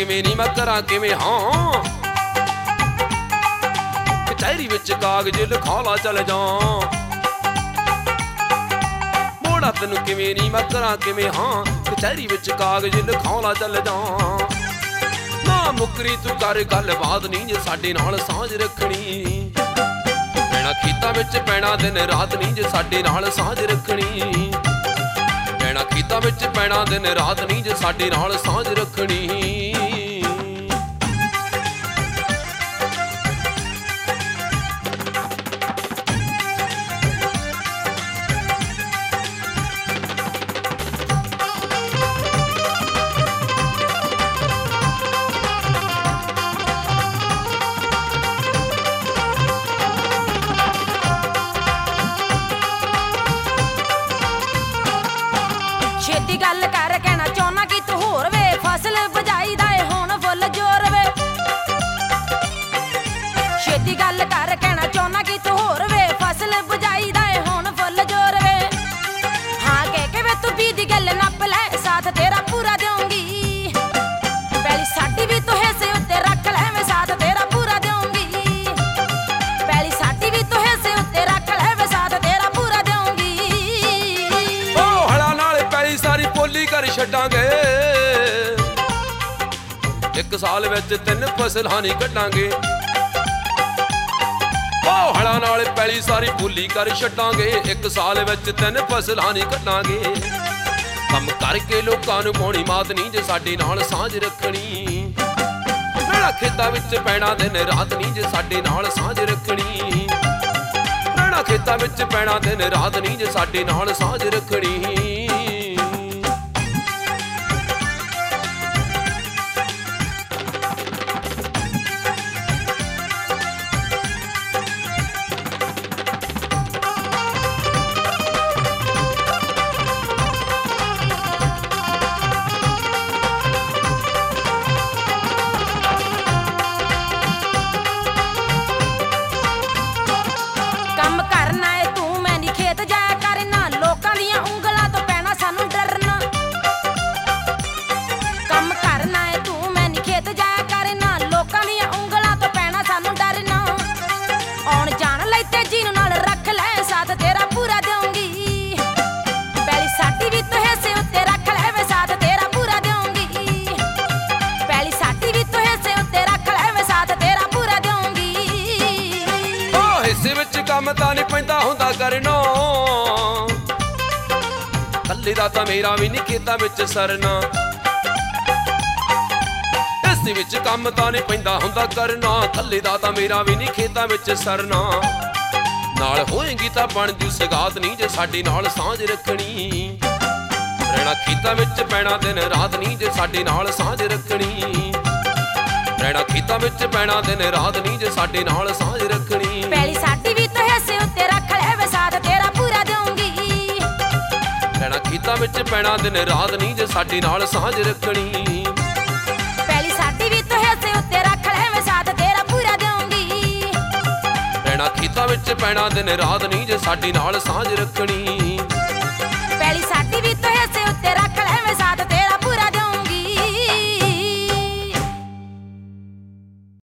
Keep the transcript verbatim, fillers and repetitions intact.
ਕਿਵੇਂ ਨੀ ਮੈਂ ਕਰਾਂ ਕਿਵੇਂ ਹਾਂ ਕਚਹਿਰੀ ਵਿੱਚ ਕਾਗਜ਼ ਲਿਖਾ ਲਾ ਚੱਲ ਜਾ ਮੋੜਾ ਤੈਨੂੰ ਕਿਵੇਂ ਨੀ ਮੈਂ ਕਰਾਂ ਕਿਵੇਂ ਹਾਂ ਕਚਹਿਰੀ ਵਿੱਚ ਕਾਗਜ਼ ਲਿਖਾ ਲਾ ਚੱਲ ਜਾ ਨਾ ਮੁਕਰੀ ਤੂੰ ਕਰ ਗੱਲਬਾਤ ਨਹੀਂ ਜੇ ਸਾਡੇ ਨਾਲ ਸਾਂਝ ਰੱਖਣੀ ਪੈਣਾ ਖੇਤਾਂ ਵਿੱਚ ਪੈਣਾ ਦਿਨ ਰਾਤ ਨਹੀਂ ਜੇ ਸਾਡੇ ਨਾਲ ਸਾਂਝ ਰੱਖਣੀ ਪੈਣਾ ਖੇਤਾਂ ਵਿੱਚ ਪੈਣਾ ਦਿਨ ਰਾਤ ਨਹੀਂ ਜੇ ਸਾਡੇ ਨਾਲ ਸਾਂਝ ਰੱਖਣੀ ਛੇਤੀ ਗੱਲ ਕਰ ਕਹਿਣਾ ਚਾਹੁੰਨਾ ਕਿ ਤੂੰ ਹੋਰ ਵੇ ਫਸਲ ਬਜਾਈ ਦਾ ਏ ਹੁਣ ਫੁੱਲ ਜੋਰ ਵੇ ਛੇਤੀ ਗੱਲ ਕਰ ਕਹਿਣਾ ਚਾਹੁੰਨਾ ਕਿ ਤੂੰ ਹੋਰ ਵੇ ਫਸਲ ਬਜਾਈ ਦਾ ਏ ਹੁਣ ਫੁੱਲ ਜੋਰ ਵੇ ਹਾਂ ਕਹਿ ਕੇ ਵੇ ਤੂੰ ਵੀ ਦੀ ਗੱਲ ਨੱਪ ਲੈ ਸਾਥ ਤੇਰਾ ਪੂਰਾ ਦੇਉਂਗੀ ਪਹਿਲੀ ਸਾਡੀ ਵੀ ਤੂੰ ਹਿੱਸੇ ਉੱਤੇ ਰੱਖ ਲੈ ਮੈਂ ਸਾਥ ਤੇਰਾ ਪੂਰਾ ਦੇਉਂਗੀ ਪਹਿਲੀ ਸਾਡੀ ਵੀ ਤੂੰ ਹਿੱਸੇ ਉੱਤੇ ਰੱਖ ਲੈ ਮੈਂ ਸਾਥ ਤੇਰਾ ਪੂਰਾ ਦੇਉਂਗੀ ਓ ਹਲਾ ਨਾਲ ਪੈਲੀ ਸਾਰੀ ਪੋਲੀ ਕਰ ਛੱਡਾਂਗੇ ਇੱਕ ਸਾਲ ਵਿੱਚ ਤਿੰਨ ਫਸਲਾਂ ਨਹੀਂ ਕੱਢਾਂਗੇ ਓ ਹਲਾ ਨਾਲ ਪੈਲੀ ਸਾਰੀ ਪੋਲੀ ਕਰ ਛੱਡਾਂਗੇ ਇੱਕ ਸਾਲ ਵਿੱਚ ਤਿੰਨ ਫਸਲਾਂ ਨਹੀਂ ਕੱਢਾਂਗੇ ਕੰਮ ਕਰਕੇ ਲੋਕਾਂ ਨੂੰ ਪਾਉਣੀ ਮਾਤ ਨਹੀਂ ਜੇ ਸਾਡੇ ਨਾਲ ਸਾਂਝ ਰੱਖਣੀ ਰਹਿਣਾ ਖੇਤਾਂ ਵਿੱਚ ਪੈਣਾ ਦਿਨ ਰਾਤ ਨਹੀਂ ਜੇ ਸਾਡੇ ਨਾਲ ਸਾਂਝ ਰੱਖਣੀ ਰਹਿਣਾ ਖੇਤਾਂ ਵਿੱਚ ਪੈਣਾ ਦਿਨ ਰਾਤ ਨਹੀਂ ਜੇ ਸਾਡੇ ਨਾਲ ਸਾਂਝ ਰੱਖਣੀ ਕੰਮ ਕਰਨਾ ਏ ਤੂੰ ਮੈਂ ਨੀ ਖੇਤ ਜਾਇਆ ਕਰਨਾ ਲੋਕਾਂ ਦੀਆਂ ਉਂਗਲਾਂ ਤੋਂ ਪੈਣਾ ਸਾਨੂੰ ਡਰਨਾ ਕੰਮ ਕਰਨਾ ਏ ਤੂੰ ਮੈਂ ਨੀ ਖੇਤ ਜਾਇਆ ਕਰਨਾ ਲੋਕਾਂ ਦੀਆਂ ਉਂਗਲਾਂ ਤੋਂ ਪੈਣਾ ਸਾਨੂੰ ਡਰਨਾ ਆਉਣ ਜਾਣ ਲਈ ਤੇਜੀ ਨੂੰ ਨਾਲ ਰੱਖ ਲੈ ਸਾਥ ਤੇਰਾ ਪੂਰਾ ਦੇਉਂਗੀ ਪਹਿਲੀ ਸਾਡੀ ਵੀ ਤੂੰ ਹਿੱਸੇ ਉੱਤੇ ਰੱਖ ਲੈ ਵੇ ਸਾਥ ਤੇਰਾ ਪੂਰਾ ਦੇਉਂਗੀ ਪਹਿਲੀ ਸਾਡੀ ਵੀ ਤੂੰ ਹਿੱਸੇ ਉੱਤੇ ਰੱਖ ਲੈ ਵੇ ਸਾਥ ਤੇਰਾ ਪੂਰਾ ਦੇਉਂਗੀ ਹਿੱਸੇ ਵਿੱਚ ਕੰਮ ਤਾਂ ਨਹੀਂ ਪੈਂਦਾ ਹੁੰਦਾ ਕਰਨਾ ਕੱਲੇ ਦਾ ਤਾਂ ਮੇਰਾ ਵੀ ਨਹੀਂ ਖੇਤਾਂ ਵਿੱਚ ਸਰਨਾ ਹਿੱਸੇ ਵਿੱਚ ਕੰਮ ਤਾਂ ਨਹੀਂ ਪੈਂਦਾ ਹੁੰਦਾ ਕਰਨਾ ਕੱਲੇ ਦਾ ਤਾਂ ਮੇਰਾ ਵੀ ਨਹੀਂ ਖੇਤਾਂ ਵਿੱਚ ਸਰਨਾ ਨਾਲ ਹੋਏਗੀ ਤਾਂ ਬਣ ਜੂ ਸਗਾਤ ਨਹੀਂ ਜੇ ਸਾਡੇ ਨਾਲ ਸਾਂਝ ਰੱਖਣੀ ਰਹਿਣਾ ਖੇਤਾਂ ਵਿੱਚ ਪੈਣਾ ਦਿਨ ਰਾਤ ਨਹੀਂ ਜੇ ਸਾਡੇ ਨਾਲ ਸਾਂਝ ਰੱਖਣੀ ਰਹਿਣਾ ਖੇਤਾਂ ਵਿੱਚ ਪੈਣਾ ਦਿਨ ਰਾਤ ਨਹੀਂ ਜੇ ਸਾਡੇ ਨਾਲ ਸਾਂਝ ਰੱਖਣੀ ਪਹਿਲੀ ਸਾਡੀ ਵੀ ਤੂੰ ਹਿੱਸੇ ਉੱਤੇ ਰੱਖ ਲੈ ਵੇ ਸਾਥ ਤੇਰਾ ਪੂਰਾ ਦੇਉਂਗੀ ਰਹਿਣਾ ਖੇਤਾਂ ਵਿੱਚ ਪੈਣਾ ਦਿਨ ਰਾਤ ਨਹੀਂ ਜੇ ਸਾਡੇ ਨਾਲ ਸਾਂਝ ਰੱਖਣੀ ਪਹਿਲੀ ਸਾਡੀ ਵੀ ਤੂੰ ਹਿੱਸੇ ਉੱਤੇ ਰੱਖ ਲੈ ਵੇ ਸਾਥ ਤੇਰਾ ਪੂਰਾ ਦੇਉਂਗੀ ਰਹਿਣਾ ਖੇਤਾਂ ਵਿੱਚ ਪੈਣਾ ਦਿਨ ਰਾਤ ਨਹੀਂ ਜੇ ਸਾਡੇ ਨਾਲ ਸਾਂਝ ਰੱਖਣੀ ਪਹਿਲੀ ਸਾਡੀ ਵੀ ਤੂੰ ਹਿੱਸੇ ਉੱਤੇ ਰੱਖ ਲੈ ਵੇ ਸਾਥ